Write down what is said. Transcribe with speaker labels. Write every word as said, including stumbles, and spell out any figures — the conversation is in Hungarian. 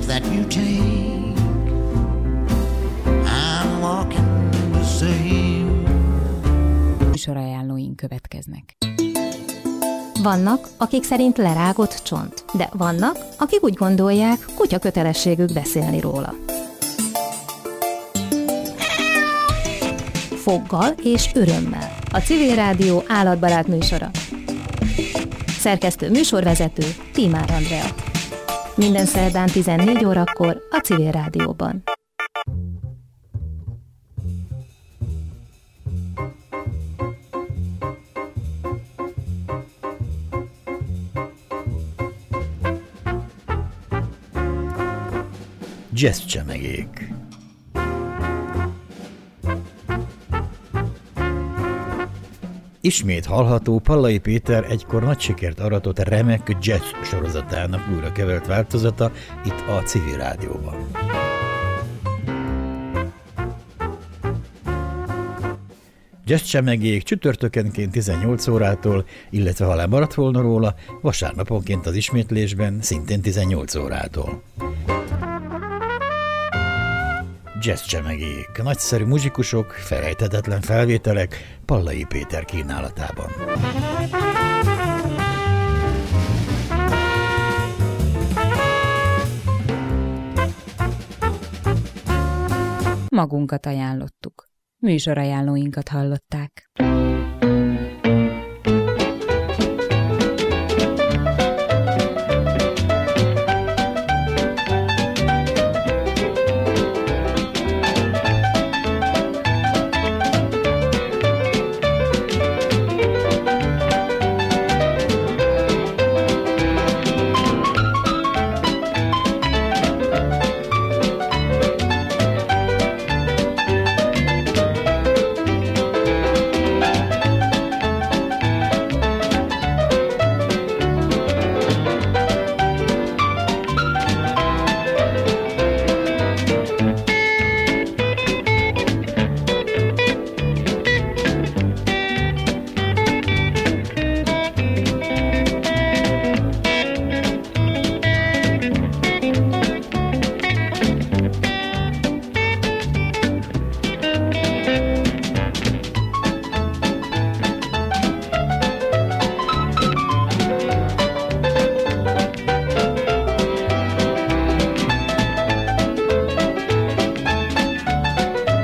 Speaker 1: that you take. I'm walking the same.
Speaker 2: Műsorajánlóink következnek.
Speaker 3: Vannak, akik szerint lerágott csont, de vannak, akik úgy gondolják, kutya kötelességük beszélni róla. Foggal és örömmel. A Civil Rádió állatbarát műsora. Szerkesztő műsorvezető Tímár Andrea. Minden szerdán tizennégy órakor a Civil Rádióban.
Speaker 4: Jazz csemegék. Ismét hallható Pallai Péter egykor nagy sikert aratott remek jazz sorozatának újra kevert változata itt a Civil Rádióban. Jazz csemegék csütörtökenként tizennyolc órától, illetve ha lemaradt volna róla, vasárnaponként az ismétlésben szintén tizennyolc órától. Jazz csemegék, nagyszerű muzsikusok, felejthetetlen felvételek Pallai Péter kínálatában.
Speaker 2: Magunkat ajánlottuk. Műsorajánlóinkat hallották.